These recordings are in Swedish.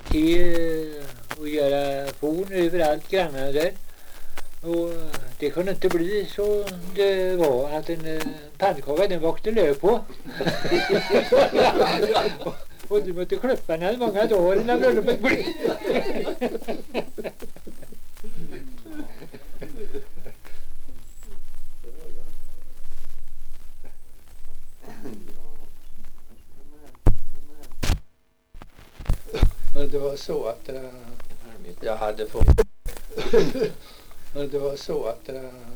te och göra forn överallt grannarna där. Och det kunde inte bli så det var att en pannkaka den vakte löv på. Och du måste klippa den många dagar innan bröllopet blir. Det var så att jag hade fått det var så att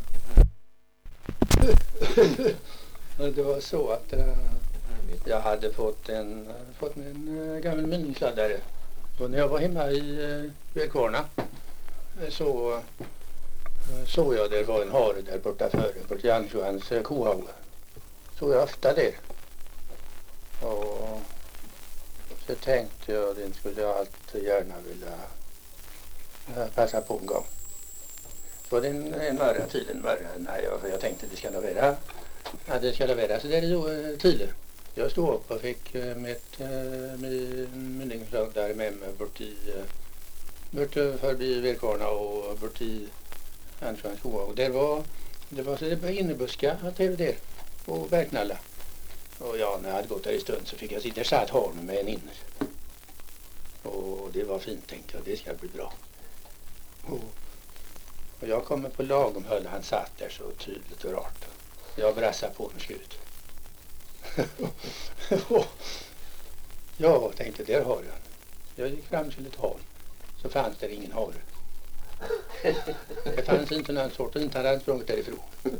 jag hade fått en gammal minnesladdare. Och när jag var hemma i Välkvarna så såg jag det var en hare där borta i Ansjöans kohage. Såg jag ofta där. Och så tänkte jag den skulle jag alltid gärna vilja passa på en gång. Så det en värre tiden värre när jag tänkte det ska vara. Ja, det ska vara så det är då tiden. Jag stod upp och fick mitt mynningslag där med mig bort förbi Välkvarna och bort i Ansjöns kohage. Och det var innebuska att det var där på Bergnalla. Och ja, när jag hade gått där i stund så fick jag sitta satt harn med en inner. Och det var fint, tänkte jag. Det ska bli bra. Och jag kommer på lagom höll han satt där så tydligt och rart. Jag brassade på med slut. Jag tänkte, där har jag. Jag gick fram till ett hal. Så fanns det ingen hare. Det fanns inte någon sort, inte hade han sprungit därifrån.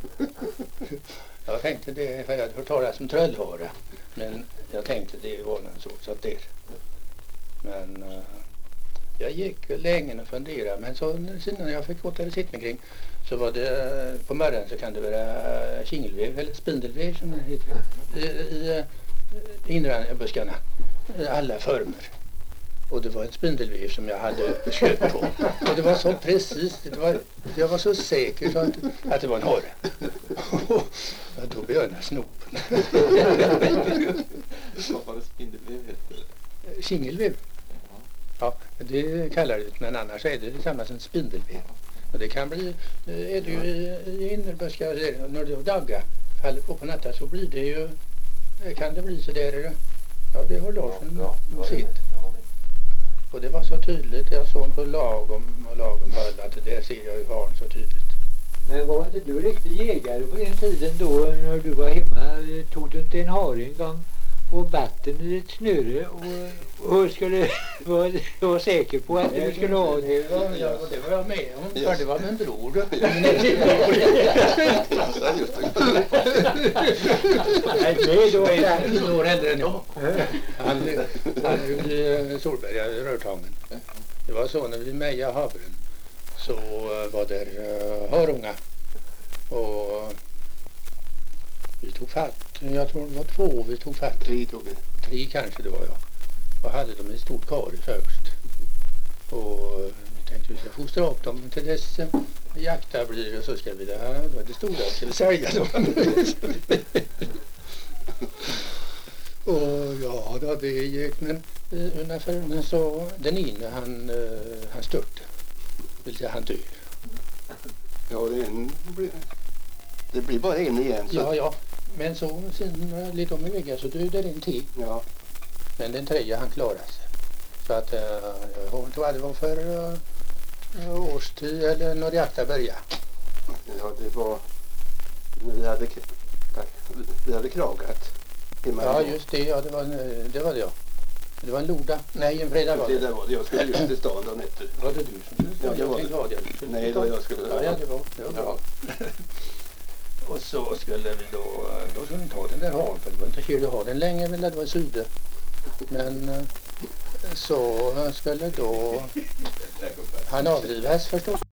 Jag tänkte det, för jag hade hört talas om tröllhare. Men jag tänkte det var någon sort, så där. Men jag gick länge och funderade. Men så sen jag fick gå där och sitta kring så var det på morgonen så kan det vara kingelvev eller spindelvev som det heter. I inranbuskarna. Alla former. Och det var en spindelvev som jag hade köpt på. Och det var så precis, jag var så säker så att det var en hare. Och då började snopen. Vad var det spindelvev heter? Kingelvev. Ja, det kallar det, men annars är det samma som spindelvev. Och det kan bli, är det ju i innerbuskar, när det daggar faller på natten så blir det ju, kan det bli så där, ja det har Larsson sett. Och det var så tydligt, jag såg på lagom höll att det där ser jag ju harn så tydligt. Men var inte du riktigt jägare på den tiden då när du var hemma? Tog du inte en hare en gång och vatten i ett snöre och skulle vara säker på att du skulle ha det? Det var jag med om, för det var min bror. Nej, då är han är år äldre än jag. Han är Solberga i Rörtangen. Det var så när vi mejade havren så var där harunga. Och vi tog fatt, jag tror det var 2 vi tog fatt. 3 tog vi. 3 kanske det var jag. Och hade de ett stort kar först. Och vi tänkte vi ska fostra upp dem till dess jakta blir och så ska vi det stora ska vi sälja dem. Och ja då det gick men ungefär så den ene han störte. Vill säga han dör. Ja det blir bara en igen. Så. Ja. Men så sen lite om i väggen så dödade en till. Ja. Men den 3 han klarade sig. Så att jag tror att det var för årstid eller när jakta började. Ja det var när vi hade kragat. Ja just det, ja det var det ja. Det var en loda. Nej, en fredag var det. Det var det. Jag skulle just till stan dagen efter. Var det du som Ja, jag tänkte var det. Nej, det var jag skulle. Ja, det var bra. Och så skulle vi då skulle vi ta den där haren, för det var inte kul att ha den länge, men det var syde. Men så skulle då han avdrivas förstås.